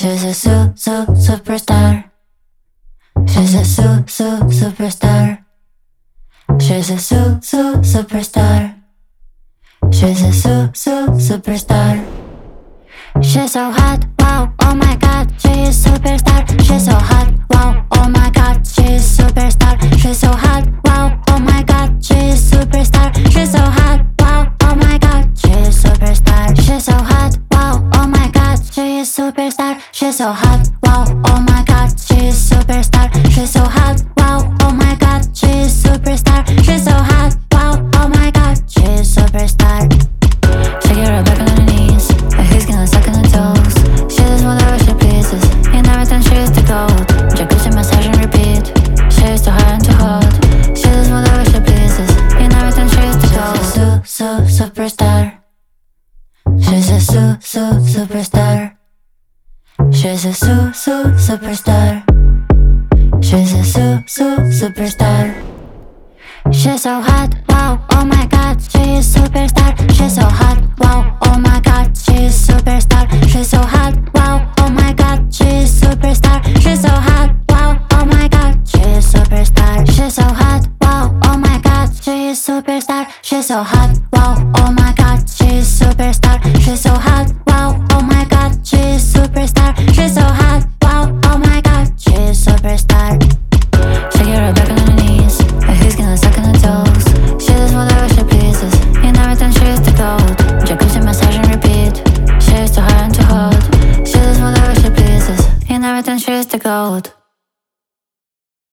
She's a superstar. She's a superstar. She's a superstar. She's a superstar. She's so hot, wow, oh my god, she is superstar. She's so hot, wow, oh my god, she is superstar. She's so hot, wow, oh my god, she is superstar. She's so hot, wow, oh my god, she is superstar. She's so hot, wow, oh my god, she is superstar. She's so hot, wow, oh my god, she is superstar. She's so hot, wow, oh my god, she is superstar. She's so hot, wow, oh my god, she is superstar. Shake it right back on her knees, and he's gonna suck on her toes. She does whatever she pleases, in everything she is the gold. Jacuzzi massage and repeat, she is too hard and too hot. She does whatever she pleases, in everything she is the gold. She's a superstar. She's a superstar. She's a superstar. She's a superstar. She's so hot, wow, oh my god, she is superstar. She's so hot, wow, oh my god, she is superstar. She's so hot, wow, oh my god, she is superstar. She's so hot, wow, oh my god, she is superstar. She's so hot, wow, oh my god, she is superstar. She's so hot, wow, oh my god, she is superstar. She's so hot.